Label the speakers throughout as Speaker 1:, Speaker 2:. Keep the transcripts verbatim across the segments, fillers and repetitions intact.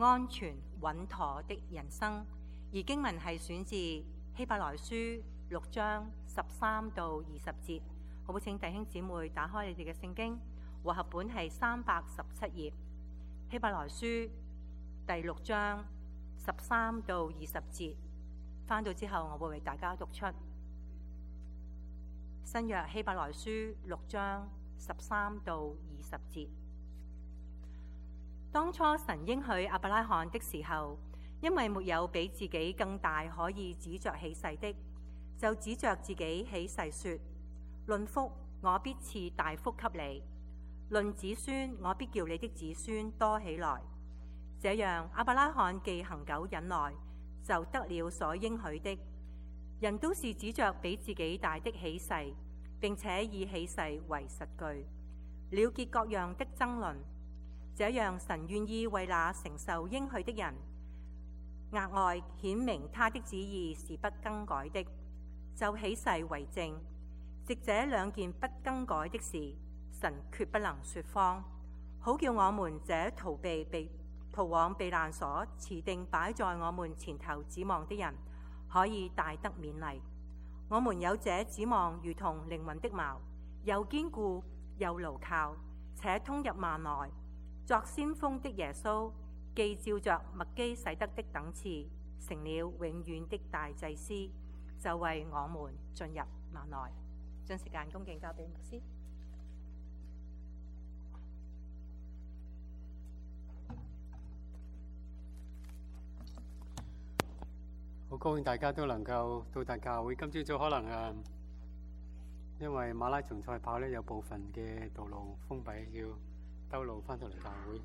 Speaker 1: 安全穩妥的人生。而經文係選自希伯來書六章十三到二十節。好，請弟兄姊妹打開你哋嘅聖經，和合本係三百十七頁。希伯來書第六章十三到二十節，翻到之後我會為大家讀出新約希伯來書六章十三到二十節。當初神應許亞伯拉罕的時候，因為沒有比自己更大可以指着起誓的，就指着自己起誓說：論福，我必賜大福給你；論子孫，我必叫你的子孫多起來。這樣，亞伯拉罕既恒久忍耐，就得了所應許的。人都是指着比自己大的起誓，並且以起誓為實據，了結各樣的爭論。這樣，神願意為那承受應許的人額外顯明他的旨意是不更改的，就起誓為證。藉這兩件不更改的事，神決不能說謊，好叫我們這逃避被逃往避難所持定擺在我們前頭指望的人，可以大得勉勵。我們有這指望，如同靈魂的錨，又堅固又牢靠，且通入幔內。作先鋒的耶穌，既照着麥基洗德的等次，成了永遠的大祭司，就為我們進入幔內。將時間恭敬交俾牧師。
Speaker 2: 好高興大家都能夠到達教會。今朝早可能誒，因為馬拉松賽跑咧，有部分嘅道路封閉，要兜路翻到嚟教會。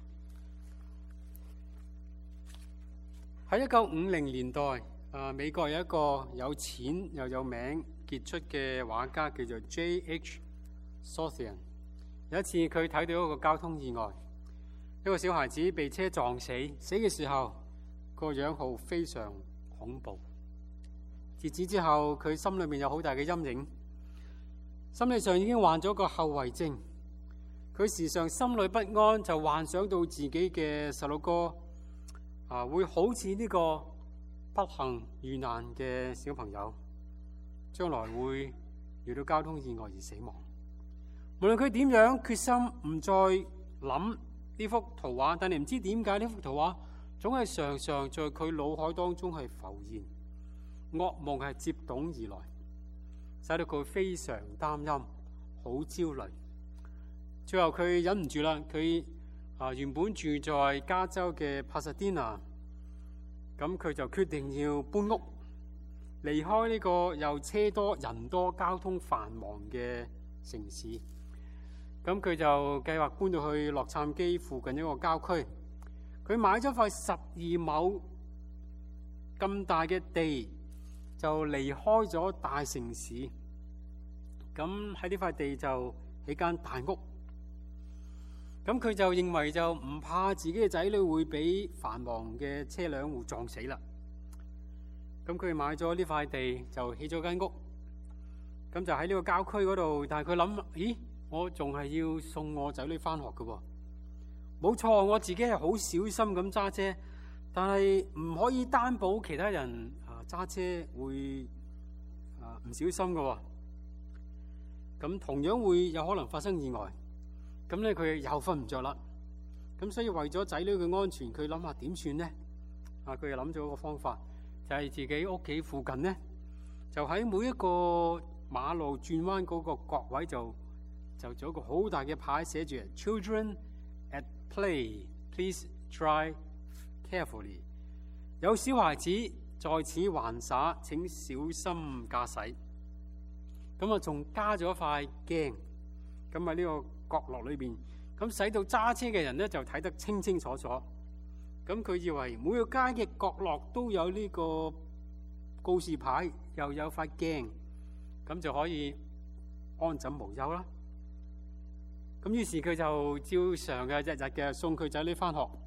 Speaker 2: 喺一九五零年代，啊美國有一個有錢又有名傑出嘅畫家叫做 J H Southian。有一次佢睇到一個交通意外，一個小孩子被車撞死，死嘅時候個樣號非常恐怖。自此之後，佢心裏面有好大嘅陰影，心理上已經患咗個後遺症。佢時常心裏不安，就幻想到自己嘅細路哥啊，會好似呢個不幸遇難嘅小朋友，將來會遇到交通意外而死亡。無論佢點樣決心唔再諗呢幅圖畫，但係唔知點解呢幅圖畫總係常常在佢腦海當中係浮現，噩夢係接踵而來，使到佢非常擔憂，好焦慮。最後佢忍唔住啦，佢啊原本住在加州嘅帕薩迪納，咁佢就決定要搬屋，離開呢個又車多人多、交通繁忙嘅城市。咁佢就計劃搬到去洛杉磯附近一個郊區。佢買咗塊十二畝咁大嘅地，就離開咗大城市。咁喺呢塊地就起間大屋。咁佢就認為就唔怕自己嘅仔女會俾繁忙嘅車輛會撞死啦。咁佢買咗呢塊地就起咗間屋。咁就喺呢個郊區嗰度，但係佢諗，咦，我仲係要送我仔女返學㗎喎。冇錯，我自己係好小心咁揸車，但係唔可以擔保其他人啊揸車會啊唔小心㗎喎。咁同樣會有可能發生意外。咁咧佢又瞓唔着啦。咁所以為咗仔女嘅安全，佢諗下點算呢？啊，佢又諗咗一個方法，就係自己屋企附近呢，就喺每一個馬路轉彎嗰個角位就就做一個好大嘅牌，寫住 Children at play, please drive carefully。有小孩子在此玩耍，請小心駕駛。咁啊，仲加咗塊鏡，咁喺呢個角落裏邊，咁使到揸車嘅人咧就睇得清清楚楚。咁佢以為每個街嘅角落都有呢個告示牌，又有塊鏡，咁就可以安枕無憂啦。咁於是佢就照常嘅日日嘅送佢仔女返學。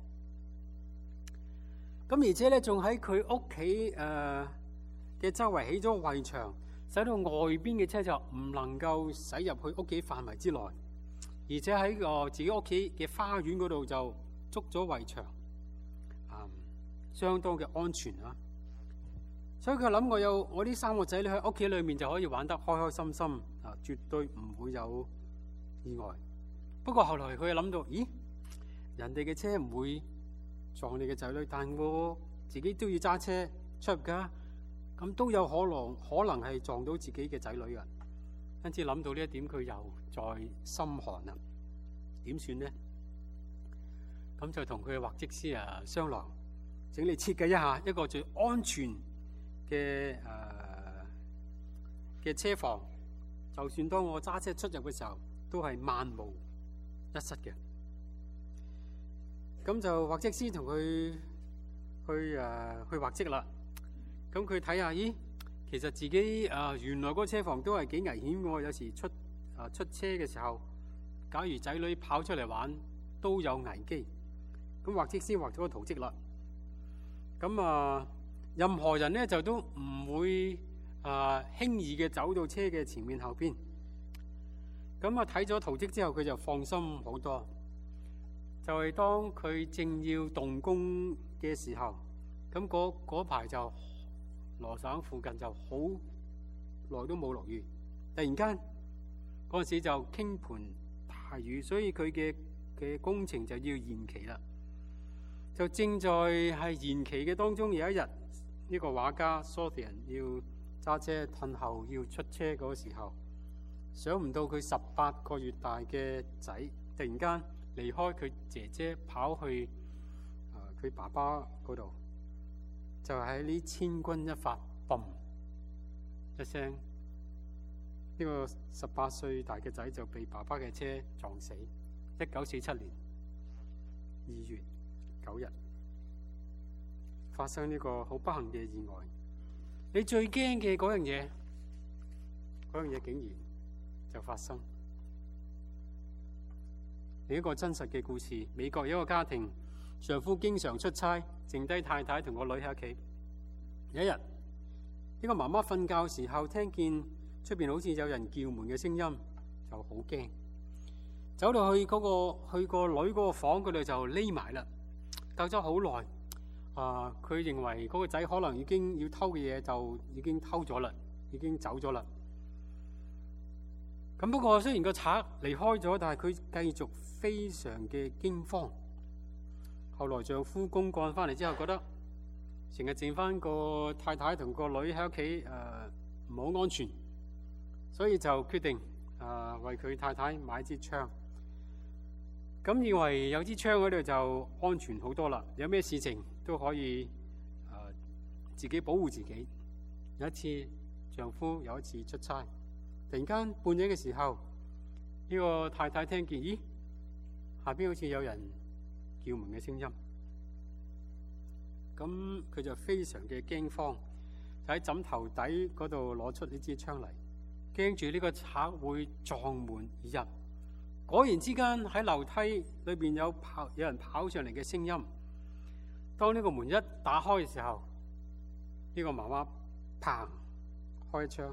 Speaker 2: 咁而且咧仲喺佢屋企誒嘅周圍起咗圍牆，使到外邊嘅車就唔能夠駛入去屋企範圍之內。而且喺個自己屋企嘅花園嗰度就築咗圍牆，啊相當嘅安全啊。所以佢諗，我有我呢三個仔女喺屋企裏面就可以玩得開開心心啊，絕對唔會有意外。不過後來佢又諗到，咦，人哋嘅車唔會撞你嘅仔女，但我自己都要揸車出入噶，咁都有可能可能係撞到自己嘅仔女嘅。因此諗到呢一點，佢又再心寒啦。點算呢？咁就同佢嘅畫則師啊商量，整理設計一下一個最安全嘅誒嘅車房，就算當我揸車出入嘅時候，都係萬無一失嘅。咁就畫則師同佢去誒、呃、去畫則啦。咁佢睇下，咦，其實自己啊、呃、原來嗰個車房都係幾危險嘅。有時出啊、呃、出車嘅時候，假如仔女跑出嚟玩，都有危機。咁畫則師畫咗個圖則啦。咁啊、呃，任何人咧就都唔會啊、呃、輕易嘅走到車嘅前面後邊。咁啊睇咗圖則之後，佢就放心好多。就係、是、當佢正要動工嘅時候，咁嗰嗰排就羅省附近就好耐都冇落雨，突然間嗰陣時就傾盆大雨，所以佢嘅嘅工程就要延期啦。就正在係延期嘅當中，有一日呢、這個畫家 Sothian 要揸車褪後要出車嗰個時候，想唔到佢十八個月大嘅仔突然間離開佢姐姐跑去佢、呃、爸爸嗰度，就喺呢千鈞一髮，嘣一聲，呢、這個十八歲大嘅仔就被爸爸嘅車撞死。一九四七年二月九日發生呢個好不幸嘅意外。你最驚嘅嗰樣嘢，嗰樣嘢竟然就發生。另一個真實嘅故事，美國有一個家庭，丈夫經常出差，剩低太太同個女喺屋企。有一日，呢個媽媽瞓覺時候聽見出邊好似有人叫門嘅聲音，就好驚，走到去嗰個去個女嗰個房嗰度就匿埋啦。隔咗好耐，啊，佢認為嗰個仔可能已經要偷嘅嘢就已經偷咗啦，已經走咗啦。咁不過雖然個賊離開咗，但係佢繼續非常嘅驚慌。後來丈夫公幹翻嚟之後，覺得成日剩翻個太太同個女喺屋企，誒唔好安全，所以就決定誒、呃、為佢太太買支槍。咁以為有支槍喺度就安全好多啦，有咩事情都可以誒、呃、自己保護自己。有一次丈夫有一次出差，突然間半夜嘅時候，呢、這個太太聽見，咦，下邊好似有人叫門嘅聲音。咁佢就非常嘅驚慌，就喺枕頭底嗰度攞出呢支槍嚟，驚住呢個賊會撞門而入。果然之間喺樓梯裏邊有跑有人跑上嚟嘅聲音。當呢個門一打開嘅時候，呢、這個媽媽砰開槍。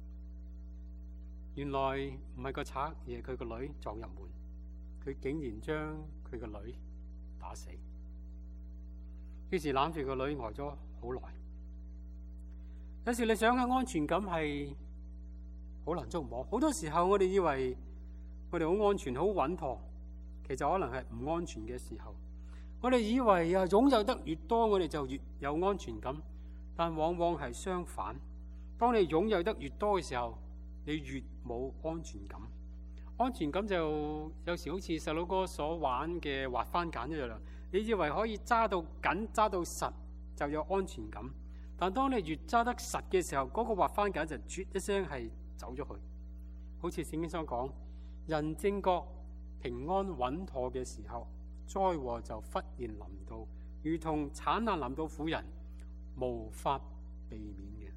Speaker 2: 原來唔係個賊，而係佢個女撞入門。佢竟然將佢個女打死。於是攬住個女呆咗好耐。有時你想下安全感係好難捉摸。好多時候我哋以為我哋好安全、好穩妥，其實可能係唔安全嘅時候。我哋以為啊，擁有得越多，我哋就越有安全感，但往往係相反。當你擁有得越多嘅時候，你越冇安全感。安全感就有時好似細佬哥所玩嘅滑番梘一樣，你以為可以揸到緊、揸到實就有安全感，但當你越揸得實嘅時候，嗰、那個滑番梘就啜一聲係走咗去。好似聖經所講，人正覺平安穩妥嘅時候，災禍就忽然臨到，如同產難臨到婦人，無法避免嘅。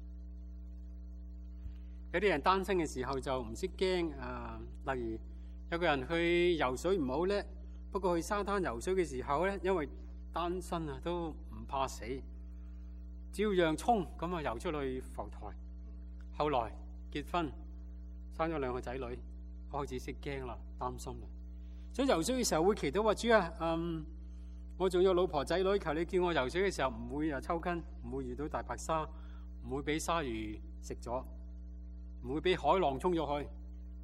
Speaker 2: 有啲人單身嘅時候就唔識驚啊，例如有個人去游水唔好叻，不過去沙灘游水嘅時候咧，因為單身啊都唔怕死，照樣衝咁啊游出去浮台。後來結婚生咗兩個仔女，開始識驚啦，擔心啦。所以游水嘅時候會祈禱話：主啊，嗯， 我仲有老婆仔女，求你叫我游水嘅時候唔會啊抽筋，唔會遇到大白鯊，唔會俾鯊魚食咗，唔會俾海浪沖咗去。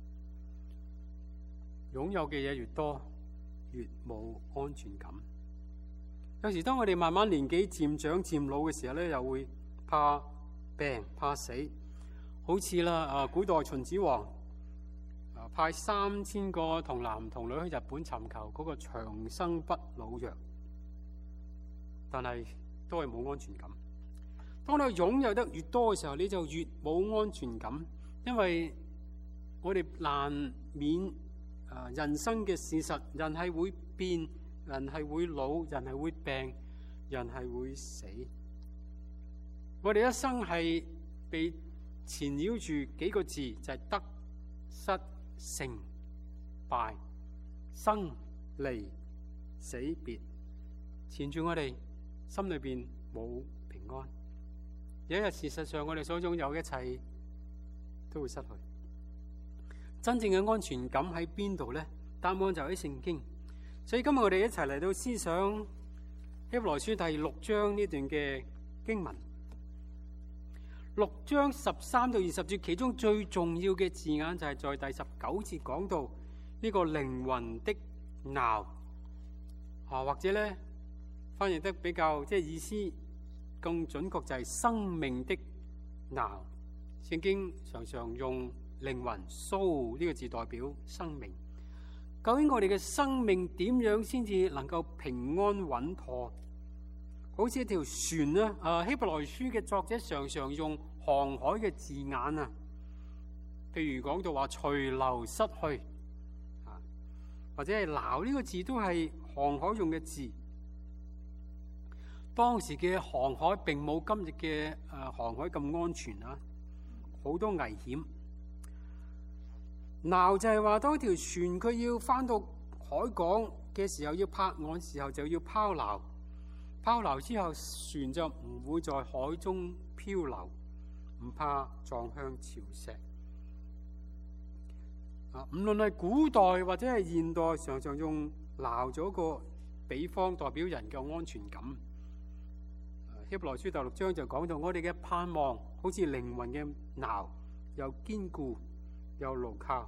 Speaker 2: 擁有嘅嘢越多，越冇安全感。有時當我哋慢慢年紀漸長漸老嘅時候咧，又會怕病怕死。好似啦啊，古代秦始皇啊派三千個童男童女去日本尋求嗰個長生不老藥，但係都係冇安全感。當你擁有得越多嘅時候，你就越冇安全感，因為我哋難免啊人生嘅事實，人係會變，人係會老，人係會病，人係會死。我哋一生係被纏繞住幾個字，就係、是、得失成敗生離死別，纏住我哋心裏邊冇平安。有一日事實上我哋所擁有嘅一切都會失去。真正嘅安全感喺邊度呢？答案就喺聖經。所以今日我哋一齊嚟到思想希伯來書第六章呢段嘅經文。六章十三到二十節，其中最重要嘅字眼就係在第十九節講到呢個靈魂的錨啊，或者咧翻譯得比較即係意思更準確，就係生命的錨。聖經常常用靈魂 soul 呢個字代表生命。究竟我哋嘅生命點樣先至能夠平安穩妥？好似一條船啦，啊希伯來書嘅作者常常用航海嘅字眼啊，譬如講到話隨流失去，啊或者係錨呢個字都係航海用嘅字。當時嘅航海並冇今日嘅誒航海咁安全啊，好多危險。錨就係話當條船佢要翻到海港嘅時候，要泊岸時候就要拋錨。拋錨之後，船就唔會在海中漂流，唔怕撞向潮石。啊，無論係古代或者係現代，常常用錨咗個比方代表人嘅安全感。希伯來書第六章就講到我哋嘅盼望，好似靈魂嘅錨，又堅固又牢靠。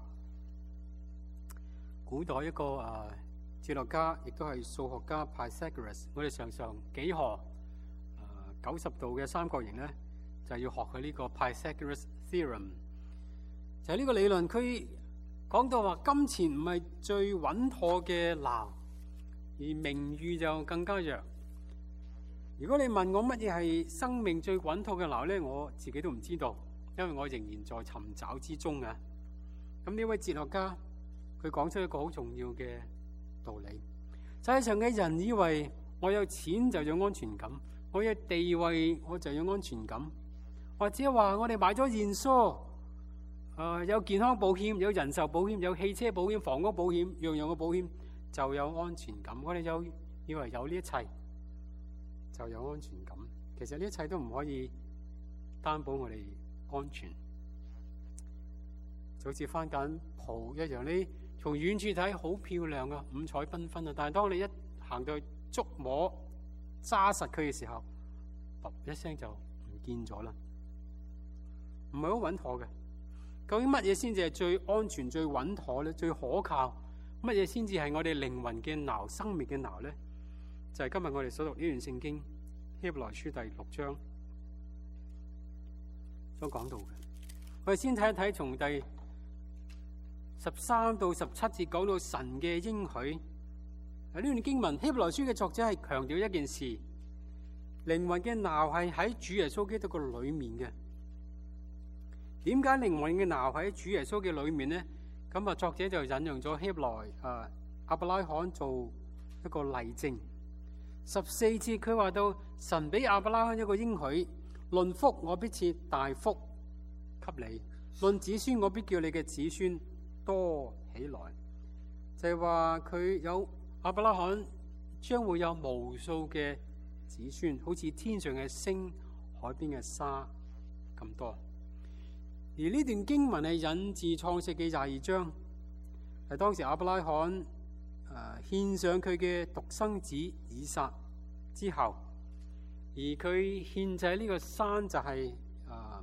Speaker 2: 古代一個誒。啊哲學家亦都係數學家 Pythagoras， 我哋常常幾何九十度嘅三角形咧，就係要學佢呢個 Pythagoras theorem。就係呢個理論，佢講到話金錢唔係最穩妥嘅錨，而名譽就更加弱。如果你問我乜嘢係生命最穩妥嘅錨咧，我自己都唔知道，因為我仍然在尋找之中啊。咁呢位哲學家佢講出一個好重要嘅道理。世界上嘅人以為我有錢就有安全感，我有地位我就有安全感，或者話我哋買咗現疏，誒、呃、有健康保險、有人壽保險、有汽車保險、房屋保險，樣樣嘅保險就有安全感。我哋就以為有呢一切就有安全感，其實呢一切都唔可以擔保我哋安全。就好似翻緊蒲一樣，呢從遠處睇好漂亮啊，五彩繽紛啊！但係當你一行到去觸摸揸實佢嘅時候，噗一聲就唔見咗啦，唔係好穩妥嘅。究竟乜嘢先至係最安全、最穩妥咧？最可靠？乜嘢先至係我哋靈魂嘅錨、生命嘅錨咧？就係、是、今日我哋所讀呢段聖經希伯來書第六章所講到嘅。我哋先睇一睇從第十三到十七節講到神嘅應許。呢段經文希伯來書嘅作者係強調一件事：靈魂嘅錨係喺主耶穌基督個裏面嘅。點解靈魂嘅錨喺主耶穌嘅裏面呢？咁啊，作者就引用咗希伯來啊亞伯拉罕做一個例證。十四節佢話到神俾亞伯拉罕一個應許：論福我必賜大福給你，論子孫我必叫你嘅子孫多起來。就係話佢有亞伯拉罕將會有無數嘅子孫，好似天上嘅星、海邊嘅沙咁多。而呢段經文係引自創世記廿二章，係當時亞伯拉罕誒獻上佢嘅獨生子以撒之後，而佢獻祭呢個山就係、是、誒、呃、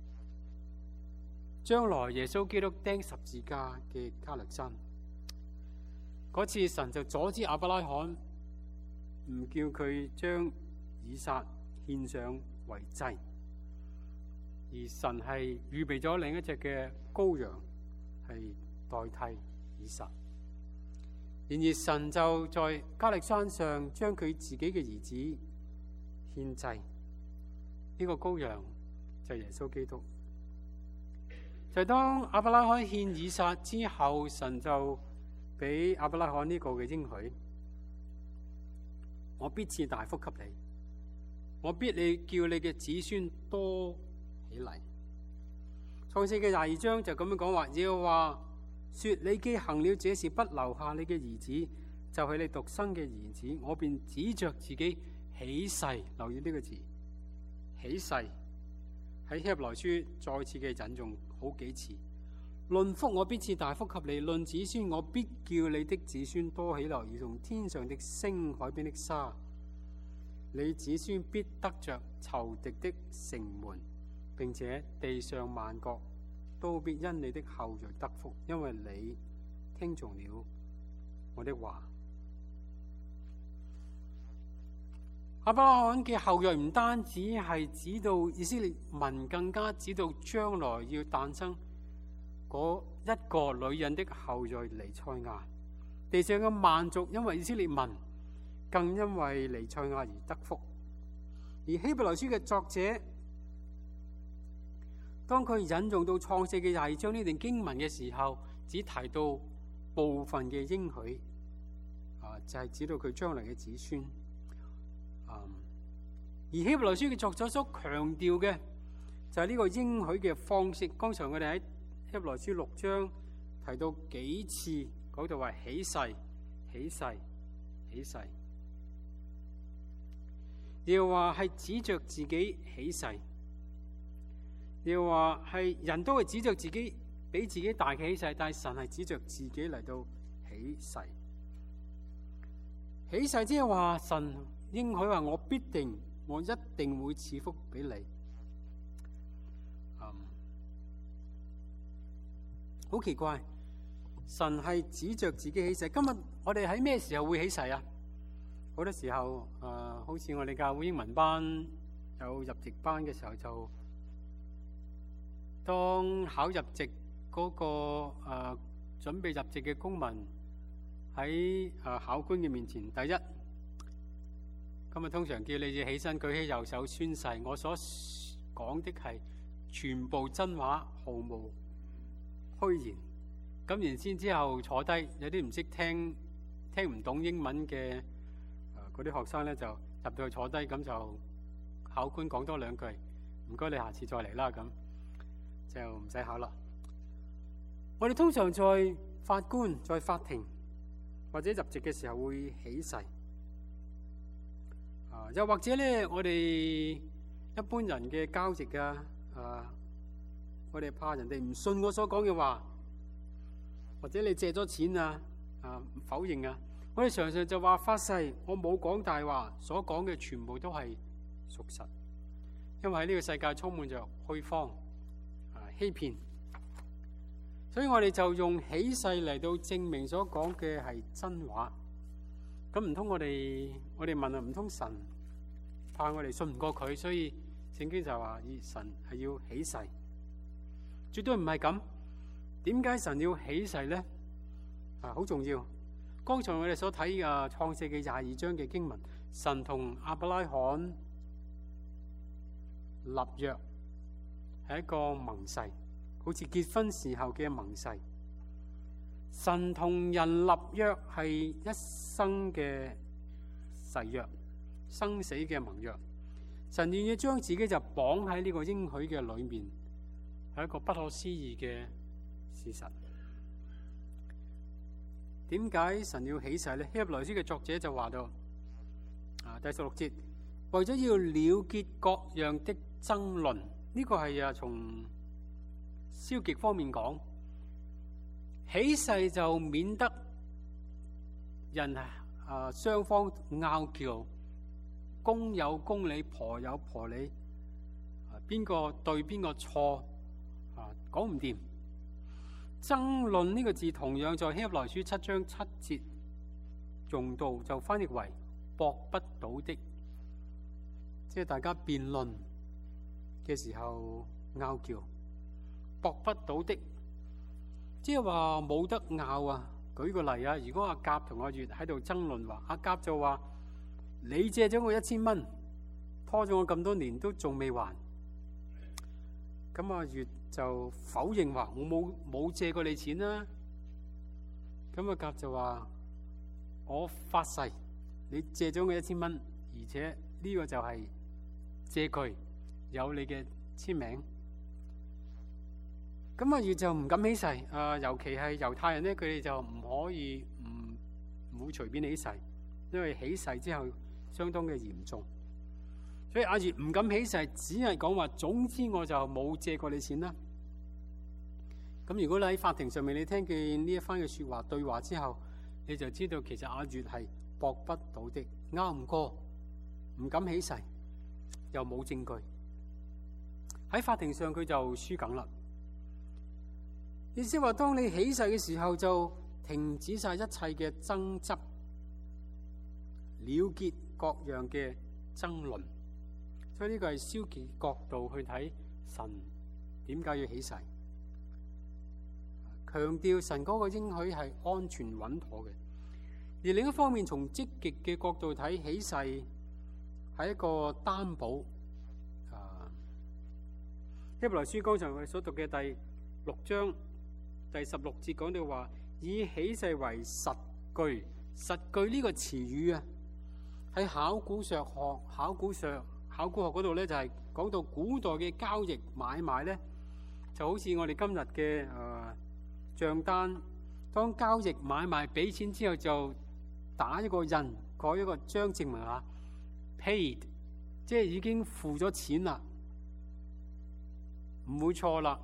Speaker 2: 將來耶穌基督釘十字架嘅加略山。嗰次神就阻止亞伯拉罕，唔叫佢將以撒獻上為祭，而神係預備咗另一隻嘅羔羊係代替以撒。然而神就在加力山上將佢自己嘅兒子獻祭，呢、這個羔羊就係耶穌基督。就係、當亞伯拉罕獻以撒之後，神就俾亞伯拉罕呢個嘅應許：我必賜大福給你，我必你叫你嘅子孫多起嚟。創世記廿二章就咁樣講話，耶和華說：你既行了這事，不留下你嘅兒子，就係你獨生嘅兒子，我便指着自己起誓。留意呢個字，起誓喺希伯來書再次嘅引用好幾次。論福我必賜大福給你，論子孫我必叫你的子孫多起來，如同天上的星、海邊的沙。你子孫必得着仇敵的城門，並且地上萬國都必因你的後裔得福，因為你聽從了我的話。亞伯拉罕嘅後裔唔單止係指到以色列民，更加指到將來要誕生嗰一個女人的後裔彌賽亞。地上嘅萬族因為以色列民，更因為彌賽亞而得福。而希伯來書嘅作者，當佢引用到創世記廿二章呢段經文嘅時候，只提到部分嘅應許，啊，就係、是、指到佢將來嘅子孫。啊、而希伯來書嘅作者所強調嘅就係呢個應許嘅方式。剛才我哋喺希伯來書六章提到幾次，嗰度話起誓、起誓、起誓，又話係指着自己起誓。又話係人都係指着自己，俾自己大嘅起誓，但係神係指着自己嚟到起誓。起誓即係話神應許話我必定，我一定會賜福俾你。好、um, 奇怪，神係指着自己起誓。今日我哋喺咩時候會起誓啊？好多時候誒、呃，好似我哋教會英文班有入籍班嘅時候就。當考入籍嗰、那個誒、呃、準備入籍嘅公民喺誒、呃、考官嘅面前，第一，今日通常叫你起身舉起右手宣誓，我所講的係全部真話，毫無虛言。咁然先之後坐低，有啲唔識聽、聽唔懂英文嘅誒嗰啲學生咧，就入到去坐低，咁就考官講多兩句，唔該你下次再嚟啦咁。就唔使考啦。我哋通常在法官、在法庭或者入籍嘅時候會起誓，啊，又或者咧，我哋一般人嘅交易啊，啊，我哋怕人哋唔信我所講嘅話，或者你借咗錢啊，啊，否認啊，我哋常常就話發誓，我冇講大話，所講嘅全部都係屬實，因為喺呢個世界充滿着虛謊。欺騙，所以我哋就用起誓嚟到證明所講嘅係真話。咁唔通我哋我哋問啊？唔通神怕我哋信唔過佢，所以聖經就話：以神係要起誓，絕對唔係咁。點解神要起誓咧？啊，好重要。剛才我哋所睇嘅創世記廿二章嘅經文，神同亞伯拉罕立約。係一個盟誓，好似結婚時候嘅盟誓。神同人立約係一生嘅誓約，生死嘅盟約。神願意將自己就綁喺呢個應許嘅裏面，係一個不可思議嘅事實。點解神要起誓呢？希伯來書嘅作者就話到啊，第十六節，為咗要了結各樣的爭論。呢個係啊，從消極方面講，起誓就免得人啊雙方拗撬，公有公理，婆有婆理，邊個對邊個錯啊，講唔掂。爭論呢個字同樣在希伯來書七章七節用到，就翻譯為駁不倒的，即係大家辯論嘅時候拗撬，駁不倒的，即係話冇得拗啊。舉個例啊，如果阿甲同阿月喺度爭論話，阿甲就話你借咗我一千蚊，拖咗我咁多年都仲未還，咁阿月就否認話我冇冇借過你錢啦。咁阿甲就話我發誓你借咗我一千蚊，而且呢個就係借據，有你嘅簽名。咁阿月就唔敢起誓，誒、呃，尤其係猶太人咧，佢哋就唔可以唔唔會隨便起誓，因為起誓之後相當嘅嚴重。所以阿月唔敢起誓，只係講話，總之我就冇借過你錢啦。咁如果你喺法庭上面，你聽見呢一番嘅說話對話之後，你就知道其實阿月係駁不倒的，拗唔過，唔敢起誓，又冇證據，喺法庭上佢就輸梗啦。意思話，當你起誓嘅時候，就停止晒一切嘅爭執，了結各樣嘅爭論。所以呢個係消極角度去睇神點解要起誓，強調神嗰個應許係安全穩妥嘅。而另一方面，從積極嘅角度睇，起誓係一個擔保。啊，希伯來書剛才我哋所讀嘅第六章第十六節講到話，以起誓為實據。實據呢個詞語啊，喺考古學學考古學考古學嗰度咧，就係、是、講到古代嘅交易買賣咧，就好似我哋今日嘅誒賬單，當交易買賣俾錢之後，就打一個印，蓋一個章，證明下 paid， 即係已經付咗錢啦，唔會錯啦。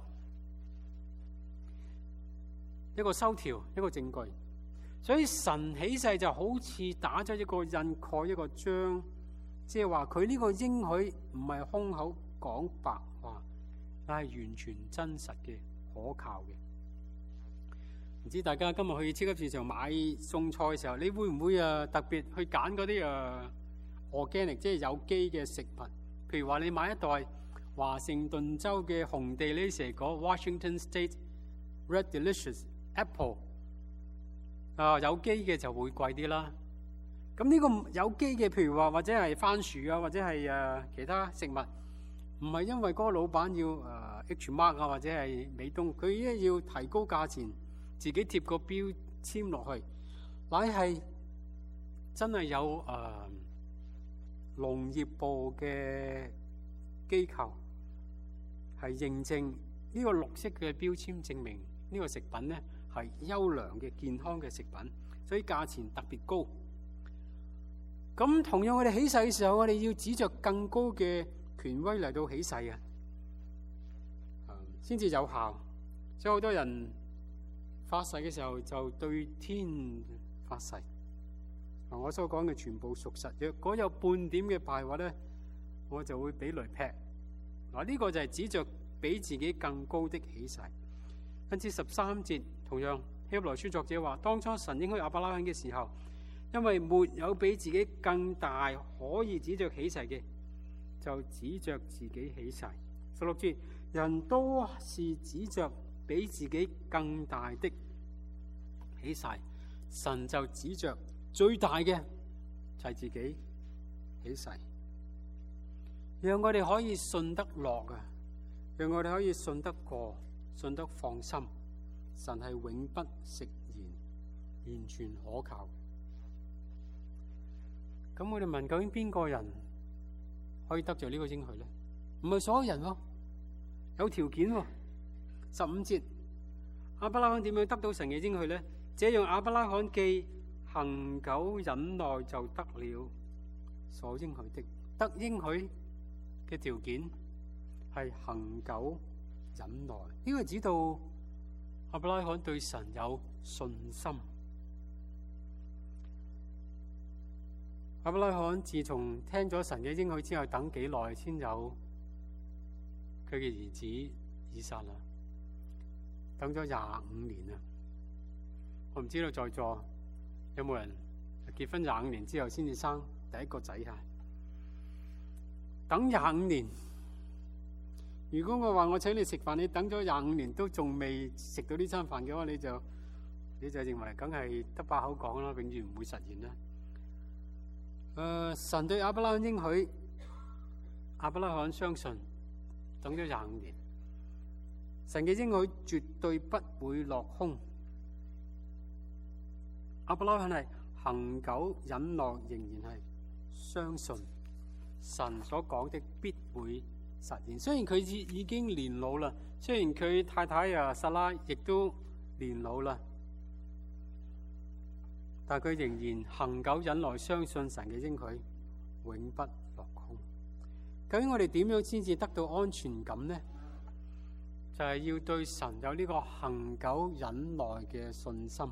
Speaker 2: 一個收條，一個證據。所以神起誓就好似打咗一個印，蓋一個章，即係話佢呢個應許唔係空口講白話，但係完全真實嘅、可靠嘅。唔知大家今日去超級市場買餸菜嘅時候，你會唔會啊特別去揀嗰啲啊 organic，即係有機嘅食物？譬如話你買一袋華盛頓州嘅紅地呢蛇果 （Washington State Red Delicious Apple）， 啊有機嘅就會貴啲啦。咁呢個有機嘅，譬如話或者係番薯啊，或者係誒其他食物，唔係因為嗰個老闆要誒 H mark 啊，或者係美東，佢一要提高價錢，自己貼個標籤落去，乃係真係有誒、呃、農業部嘅機構係認證呢個綠色嘅標籤，證明呢個食品咧係優良嘅健康嘅食品，所以價錢特別高。咁同樣我哋起誓嘅時候，我哋要指着更高嘅權威嚟到起誓啊，先至有效。所以好多人發誓嘅時候就對天發誓，我所講嘅全部屬實，若果有半點嘅敗話咧，我就會俾雷劈。嗱，呢個就係指着比自己更高的起誓。因此十三節同樣希伯來書作者話，當初神應許亞伯拉罕嘅時候，因為沒有比自己更大可以指着起誓嘅，就指着自己起誓。十六節，人都是指着比自己更大的起誓，神就指着最大嘅就係自己起誓，讓我哋可以信得落啊，讓我哋可以信得過，信得放心。神係永不食言，完全可靠。咁我哋問，究竟邊個人可以得着呢個應許咧？唔係所有人喎，有條件喎。十五節，亞伯拉罕點樣得到神嘅應許咧？這樣亞伯拉罕既恒久忍耐，就得了所應許的。得應許嘅條件係恒久忍耐，呢個指到亞伯拉罕對神有信心。 亞伯拉罕自從聽咗神嘅應許之後，等幾耐先有佢嘅兒子以撒啦？等咗廿五年啦。我唔知道在座有冇人結婚廿五年之後先至生第一個仔啊？等廿五年。如果我話我請你食飯，你等咗廿五年都仲未食到呢餐飯嘅話，你就你就認為梗係得把口講啦，永遠唔會實現啦。誒、呃，神對亞伯拉罕應許，亞伯拉罕相信，等咗廿五年，神嘅應許絕對不會落空。亞伯拉罕係恒久忍耐，仍然係相信神所講的必會實現。雖然佢已已經年老啦，雖然佢太太啊撒拉亦都年老啦，但佢仍然恒久忍耐，相信神嘅應許永不落空。究竟我哋點樣先至得到安全感呢？就係、是、要對神有呢個恒久忍耐嘅信心，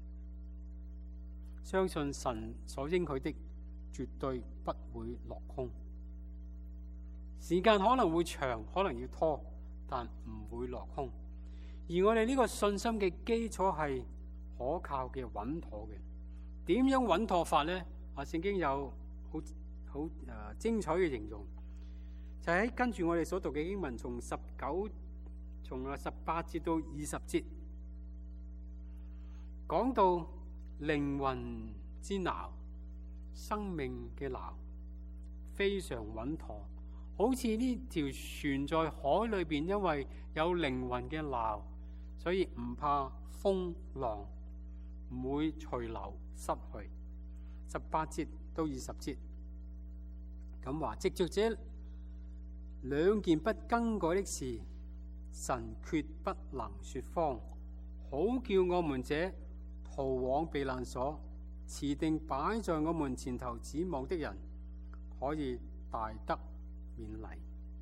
Speaker 2: 相信神所應許的絕對不會落空。時間可能會長，可能要拖，但唔會落空。而我哋呢個信心嘅基礎係可靠嘅、穩妥嘅。點樣穩妥法呢？啊，聖經有好好誒精彩嘅形容，就喺、是、跟住我哋所讀嘅經文，從十九從啊十八節到二十節，講到靈魂之錨、生命嘅錨，非常穩妥。好似呢條船在海裏邊，因為有靈魂嘅錨，所以唔怕風浪，唔會隨流失去。十八節到二十節咁話，藉着這兩件不更改的事，神決不能說謊，好叫我們這逃往避難所、持定擺在我們前頭指望的人，可以大得勉勵。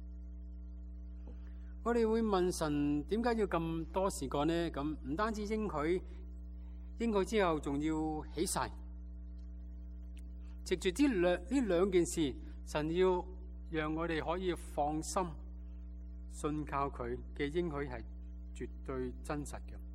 Speaker 2: 我哋會問神點解要咁多事幹呢？咁唔單止應許，應許之後仲要起誓。藉住呢兩呢兩件事，神要讓我哋可以放心信靠佢嘅應許係絕對真實嘅。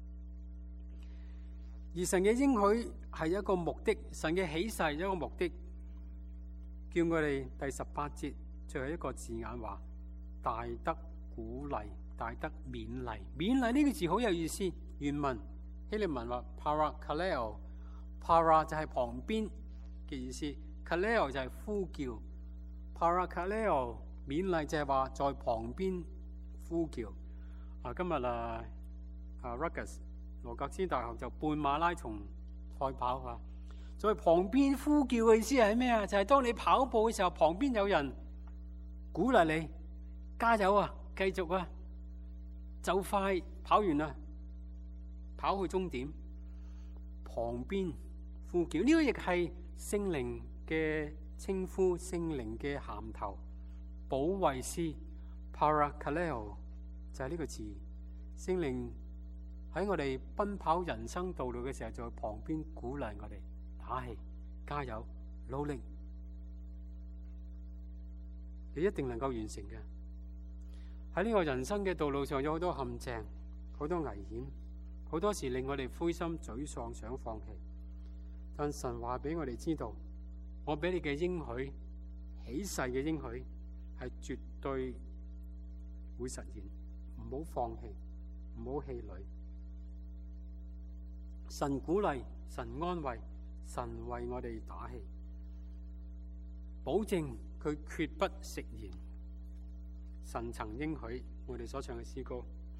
Speaker 2: 而神嘅應許係一個目的，神嘅起誓一個目的，叫我哋第十八節最後一個字眼話大得鼓勵，大得勉勵。勉勵呢個字好有意思，原文希臘文話 parakaleo，para 就係旁邊嘅意思， kaleo 就係呼叫， parakaleo 勉勵就係話在旁邊呼叫。啊，今日啊啊 Rutgers 羅格斯大學就半馬拉松賽跑啊，在旁邊呼叫嘅意思係咩啊？就係、是、當你跑步嘅時候，旁邊有人鼓勵你，加油啊，繼續啊，就快跑完啦，跑去終點。旁邊呼叫呢、這個亦係聖靈嘅稱呼，聖靈嘅銜頭，保惠師 parakaleo 就係呢個字。聖靈喺我哋奔跑人生道路嘅時候，就喺旁邊鼓勵我哋，打氣，加油，努力，你一定能夠完成嘅。喺呢個人生嘅道路上，有好多陷阱，好多危險，好多時令我哋灰心沮喪，想放棄。但神話俾我哋知道，我俾你嘅應許，起誓嘅應許係絕對會實現，唔好放棄，唔好氣餒。神鼓勵，神安慰，神為我哋打氣，保證佢決不食言。神曾應許我哋所唱嘅詩歌，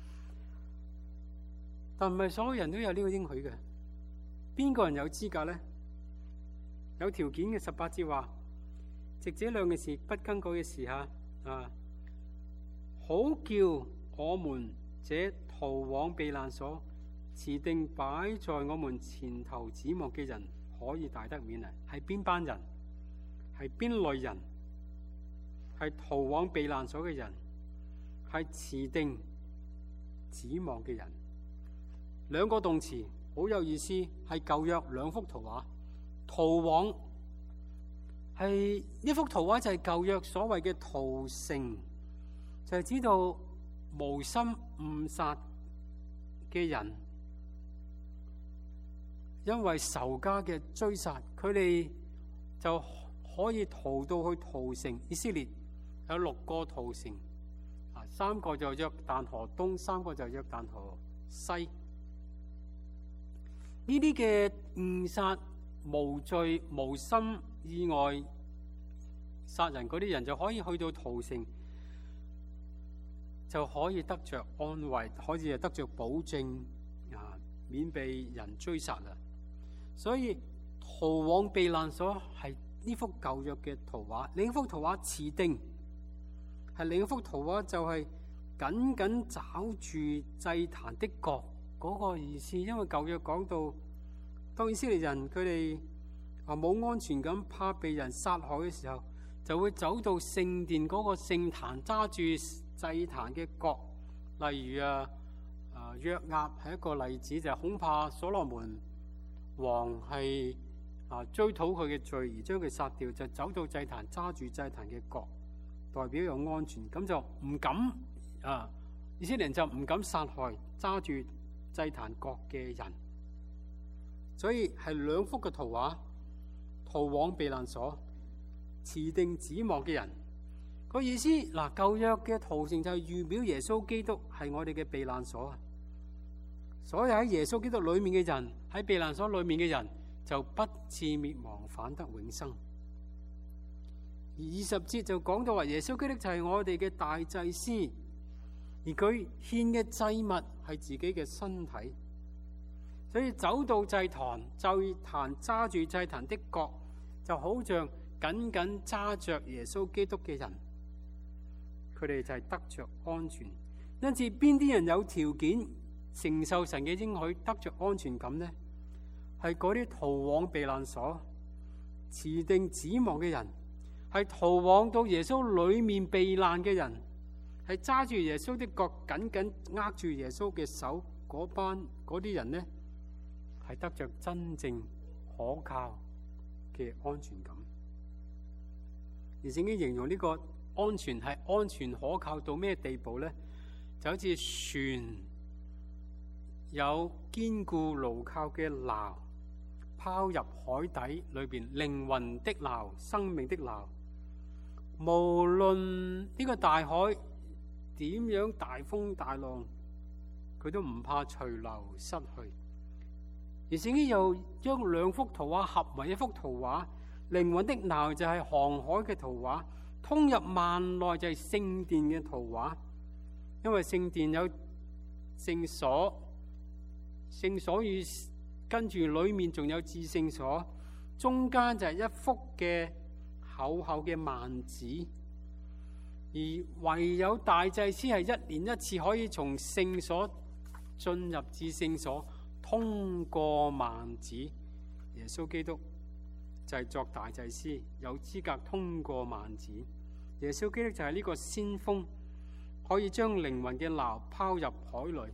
Speaker 2: 但唔係所有人都有呢個應許嘅。邊個人有資格呢？有條件嘅十八節話，藉這兩件事不更改嘅事下啊，好叫我們這逃往避難所、持定擺在我們前頭指望嘅人，可以大得勉勵。係邊班人？係邊類人？係逃往避難所嘅人，係持定指望嘅人。兩個動詞好有意思，係舊約兩幅圖畫。逃往係呢幅圖畫就係舊約所謂嘅屠城，就係指到無心誤殺嘅人，因為仇家嘅追殺，佢哋就可以逃到去屠城。以色列有六個屠城，啊，三個就約旦河東，三個就約旦河西。呢啲嘅誤殺、無罪、無心意外殺人嗰啲人，就可以去到屠城，就可以得着安慰，可以得着保證，啊，免被人追殺啦。所以逃往避難所係呢幅舊約嘅圖畫。另一幅圖畫持定係另一幅圖畫，就係緊緊抓住祭壇的角嗰個意思。因為舊約講到，當以色列人佢哋啊冇安全感，怕被人殺害嘅時候，就會走到聖殿嗰個聖壇，揸住祭壇嘅角。例如啊啊約押係一個例子，就係、是、恐怕所羅門王係啊追討佢嘅罪而將佢殺掉，就走到祭壇揸住祭壇嘅角，代表有安全，咁就唔敢啊！以色列人就唔敢殺害揸住祭壇角嘅人。所以係兩幅嘅圖畫，逃往避難所、持定指望嘅人。個意思嗱，舊約嘅屠城就係預表耶穌基督係我哋嘅避難所啊！所有喺耶穌基督裏面嘅人，喺避難所裏面嘅人，就不致滅亡，反得永生。而二十節就講到話，耶穌基督就係我哋嘅大祭司，而佢獻嘅祭物係自己嘅身體。所以走到祭壇，祭壇揸住祭壇的角，就好像緊緊揸着耶穌基督嘅人，佢哋就係得着安全。因此，邊啲人有條件承受神嘅應許，得着安全感呢？係嗰啲逃往避難所、持定指望嘅人，係逃往到耶穌裏面避難嘅人，係揸住耶穌的角，緊緊握住耶穌嘅手嗰班嗰啲人呢，係得着真正可靠嘅安全感。而聖經形容呢個安全係安全可靠到咩地步呢？就好似船有堅固牢靠嘅錨，拋入海底裏邊，靈魂的錨，生命的錨。無論呢個大海點樣大風大浪，佢都唔怕隨流失去。而聖經又將兩幅圖畫合為一幅圖畫，靈魂的錨就係航海嘅圖畫，通入幔內就係聖殿嘅圖畫。因為聖殿有聖所，聖所與跟住裏面仲有至聖所，中間就係一幅嘅厚厚嘅幔子，而唯有大祭司係一年一次可以從聖所進入至聖所，通過幔子。耶穌基督就係作大祭司，有資格通過幔子。耶穌基督就係呢個先鋒，可以將靈魂嘅錨拋入海裏。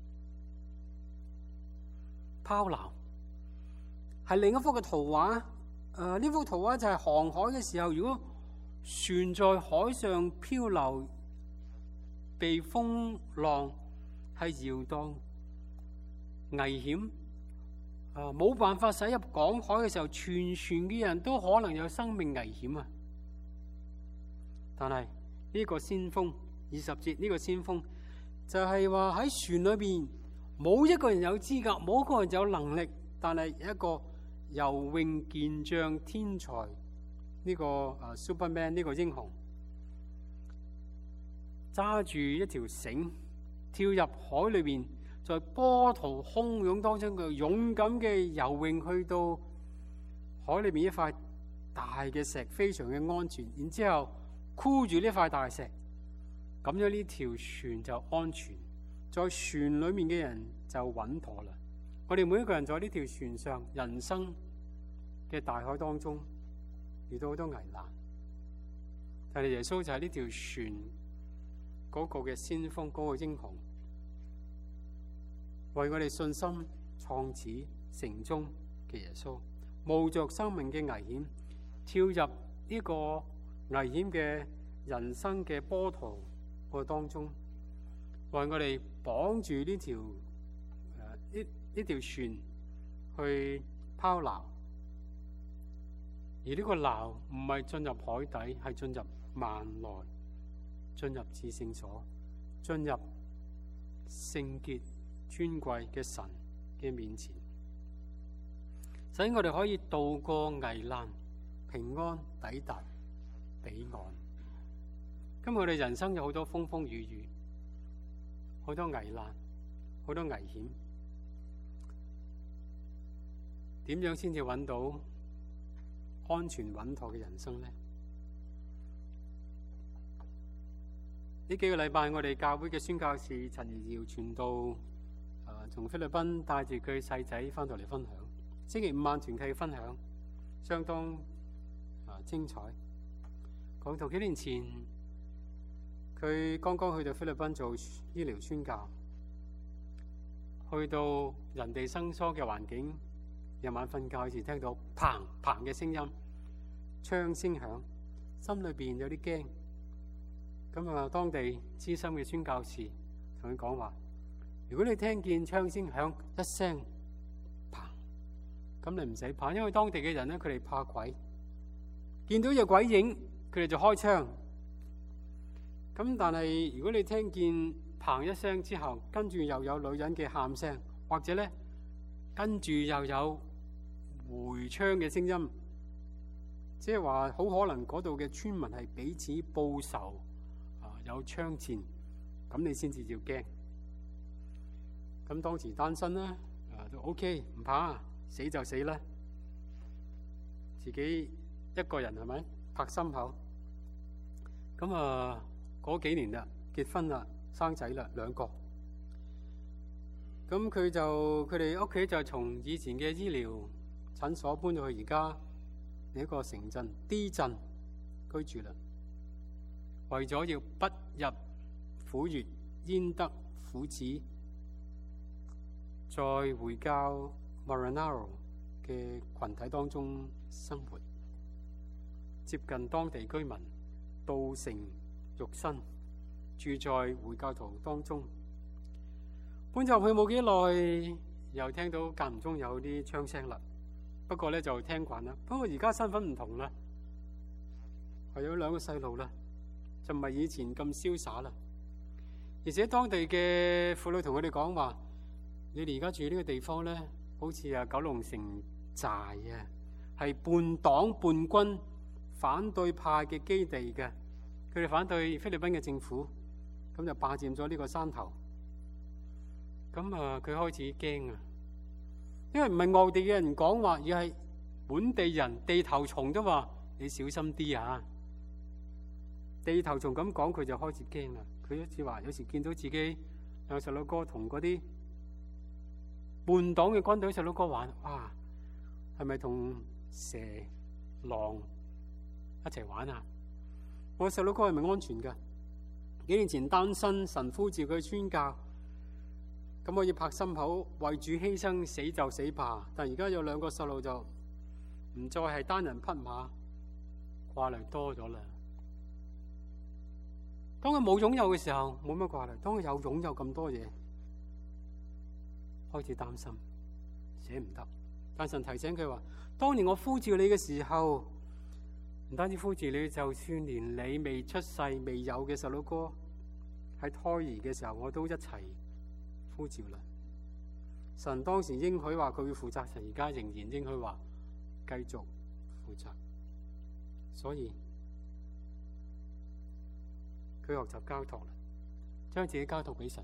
Speaker 2: 拋錨係另一幅嘅圖畫。誒、呃，呢幅圖畫就係航海嘅時候，如果船在海上漂流，被風浪係搖蕩危險，誒冇辦法駛入港海嘅時候，全船嘅人都可能有生命危險啊！但係呢個先鋒，二十節呢個先鋒就係話喺船裏邊冇一個人有資格，冇一個人有能力，但係一個游泳健將天才呢、這個誒、uh, Superman 呢個英雄，揸住一條繩跳入海裏邊，在波濤洶湧當中，佢勇敢嘅游泳去到海裏邊一塊大嘅石，非常嘅安全。然之後箍住呢塊大石，咁樣呢條船就安全，在船裏面嘅人就穩妥啦。我哋每一個人在呢條船上，人生嘅大海當中遇到好多危難，但係耶穌就係呢條船嗰個嘅先鋒，嗰個英雄，為我哋信心創始成終嘅耶穌，冒着生命嘅危險跳入呢個危險嘅人生嘅波濤個當中，為我哋綁住呢條誒呢呢條船去拋錨，而呢個錨唔係進入海底，係進入幔內，進入至聖所，進入聖潔尊貴嘅神嘅面前，使我哋可以渡過危難，平安抵達彼岸。今日我哋人生有好多風風雨雨，好多危難，好多危險，點樣先至揾到安全穩妥嘅人生呢？呢幾個禮拜，我哋教會嘅宣教士陳怡瑤傳道，誒、呃，從菲律賓帶住佢細仔翻到嚟分享。星期五晚團契分享，相當、呃、精彩。講到幾年前，佢剛剛去到菲律賓做醫療宣教，去到人哋生疏嘅環境，夜晚瞓覺時聽到砰砰嘅聲音，槍聲響，心裏邊有啲驚。咁啊，當地資深嘅宣教士同佢講話：如果你聽見槍聲響一聲，砰，咁你唔使怕，因為當地嘅人咧，佢哋怕鬼，見到有鬼影，佢哋就開槍。咁但係如果你聽見砰一聲之後，跟住又有女人嘅喊聲，或者咧跟住又有回槍嘅聲音，即係話好可能嗰度嘅村民係彼此報仇。有槍戰，咁你先至要驚。咁當時單身啦，啊都 OK， 唔怕，死就死啦。自己一個人係咪拍心口？咁啊，嗰幾年啦，結婚啦，生仔啦，兩個。咁佢就佢哋屋企就從以前嘅醫療診所搬到去而家另一個城鎮 D 鎮居住啦。為咗要不入虎穴，焉得虎子，在回教 Maranao 嘅群體當中生活，接近當地居民，道成肉身，住在回教徒當中。搬入去冇幾耐，又聽到間唔中有啲槍聲啦。不過咧就聽慣啦。不過而家身份唔同啦，係有兩個細路啦。就唔係以前咁瀟灑啦，而且當地嘅婦女同佢哋講話：你哋而家住呢個地方咧，好似啊九龍城寨啊，係半黨半軍反對派嘅基地嘅。佢哋反對菲律賓嘅政府，咁就霸佔咗呢個山頭。咁啊，佢開始驚啊，因為唔係外地嘅人講話，而係本地人地頭蟲都話：你小心啲啊！地頭蟲咁講，佢就開始驚啦。佢好似話，有時見到自己兩細佬哥同嗰啲叛黨嘅軍隊細佬哥玩，哇，係咪同蛇狼一齊玩啊？我細佬哥係咪安全噶？幾年前單身，神呼召佢宣教，咁我要拍心口為主犧牲，死就死吧。但而家有兩個細路就唔再係單人匹馬，掛慮多咗啦。當佢冇擁有嘅時候，冇乜掛慮；當佢有擁有咁多嘢，開始擔心，捨唔得。但神提醒佢話：當年我呼召你嘅時候，唔單止呼召你，就算連你未出世、未有嘅細佬哥喺胎兒嘅時候，我都一齊呼召啦。神當時應許話佢會負責，神而家仍然應許話繼續負責。所以佢學習交託啦，將自己交託俾神，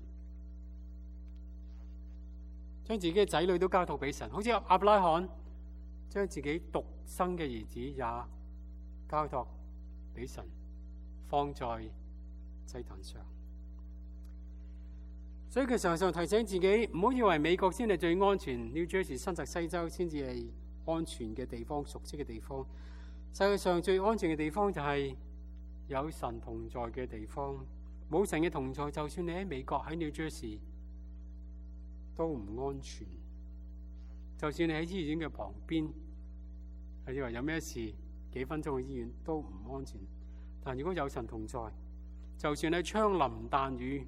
Speaker 2: 將自己嘅仔女都交託俾神，好似亞伯拉罕將自己獨生嘅兒子也交託俾神，放在祭壇上。所以佢常常提醒自己，唔好以為美國先係最安全， New Jersey 新澤西州先至係安全嘅地方、熟悉嘅地方。世界上最安全嘅地方就係有神同在嘅地方。冇神嘅同在，就算你喺美國喺 New Jersey 都唔安全。就算你喺醫院嘅旁邊，係以為有咩事幾分鐘去醫院都唔安全。但如果有神同在，就算係槍林彈雨、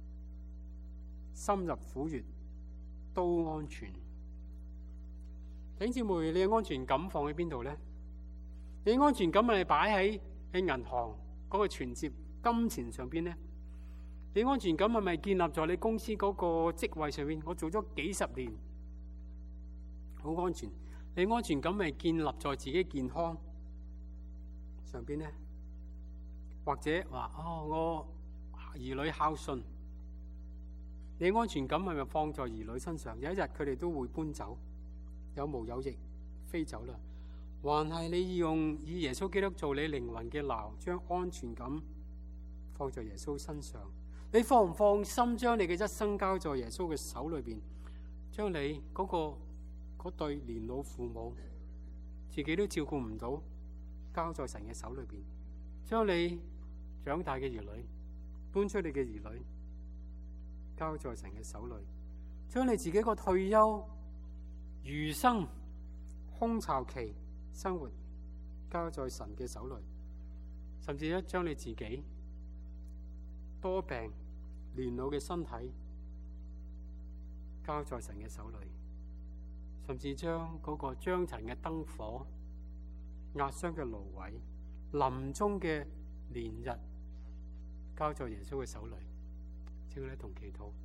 Speaker 2: 深入虎穴，都安全。弟兄姊妹，你嘅安全感放喺邊度呢？你嘅安全感係擺喺喺銀行嗰個存摺金錢上邊呢？你安全感係咪建立在你公司嗰個職位上面？我做咗幾十年，好安全。你安全感係建立在自己健康上邊呢？或者話哦，我兒女孝順，你安全感係咪放在兒女身上？有一日佢哋都會搬走，有毛有翼飛走啦。還係你用以耶穌基督做你靈魂嘅錨，將安全感放在耶穌身上？你放唔放心將你嘅一生交在耶穌嘅手裏邊？將你嗰、嗰個嗰對年老父母自己都照顧唔到，交在神嘅手裏邊？將你長大嘅兒女搬出你嘅兒女交在神嘅手裏？將你自己個退休餘生空巢期生活交在神嘅手裏？甚至一將你自己多病年老嘅身體交在神嘅手裏？甚至將嗰個將殘嘅燈火、壓傷嘅蘆葦、臨終嘅年日交在耶穌嘅手裏？請我哋同祈禱。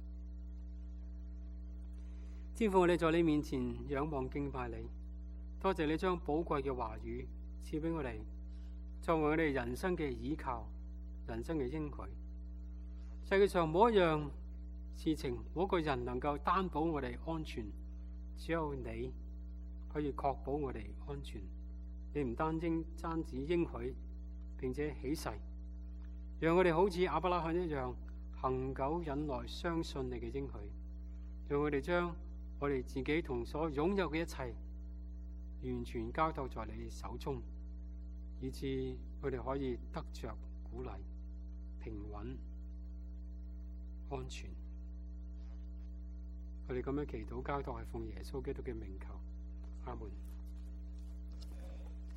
Speaker 2: 天父，我哋在你面前仰望敬拜你，多謝你將寶貴嘅話語賜俾我哋，作為我哋人生嘅依靠、人生嘅應許。世界上冇一樣事情，冇一個人能夠擔保我哋安全，只有你可以確保我哋安全。你唔單應單止應許，並且起誓，讓我哋好似亞伯拉罕一樣恆久忍耐，相信你嘅應許。讓我哋將我哋自己同所擁有嘅一切完全交託在你手中，以致我哋可以得着鼓勵、平穩、安全。我哋咁樣祈禱交託係奉耶穌基督嘅名求，阿門。